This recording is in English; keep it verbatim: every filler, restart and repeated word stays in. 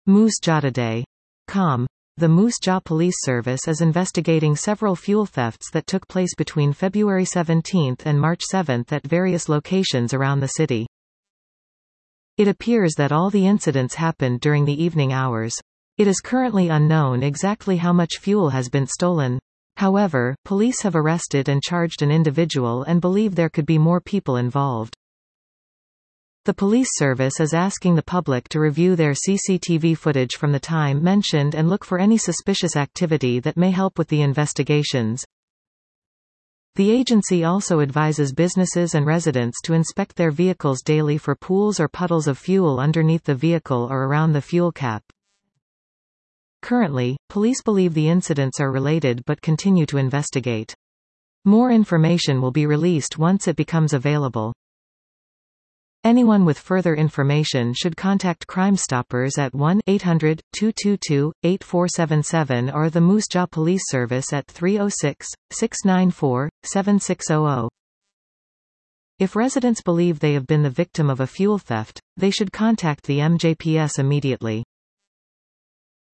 Moose Jaw Today dot com. The Moose Jaw Police Service is investigating several fuel thefts that took place between February seventeenth and March seventh at various locations around the city. It appears that all the incidents happened during the evening hours. It is currently unknown exactly how much fuel has been stolen. However, police have arrested and charged an individual and believe there could be more people involved. The police service is asking the public to review their C C T V footage from the time mentioned and look for any suspicious activity that may help with the investigations. The agency also advises businesses and residents to inspect their vehicles daily for pools or puddles of fuel underneath the vehicle or around the fuel cap. Currently, police believe the incidents are related but continue to investigate. More information will be released once it becomes available. Anyone with further information should contact Crime Stoppers at one eight hundred, two two two, eight four seven seven or the Moose Jaw Police Service at three oh six, six nine four, seven six zero zero. If residents believe they have been the victim of a fuel theft, they should contact the M J P S immediately.